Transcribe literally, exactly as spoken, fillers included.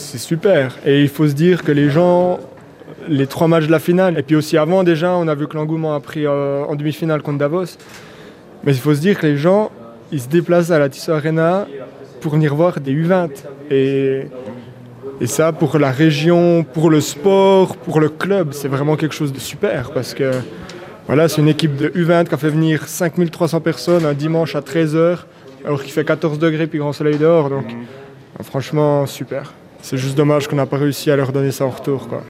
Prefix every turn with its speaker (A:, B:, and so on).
A: c'est super. Et il faut se dire que les gens, les trois matchs de la finale, et puis aussi avant déjà, on a vu que l'engouement a pris euh, en demi-finale contre Davos. Mais il faut se dire que les gens, ils se déplacent à la Tissot Arena pour venir voir des U vingt. Et, et ça, pour la région, pour le sport, pour le club, c'est vraiment quelque chose de super. Parce que voilà, c'est une équipe de U vingt qui a fait venir cinq mille trois cents personnes un dimanche à treize heures, alors qu'il fait quatorze degrés puis grand soleil dehors. Donc franchement, super. C'est juste dommage qu'on n'a pas réussi à leur donner ça en retour, quoi.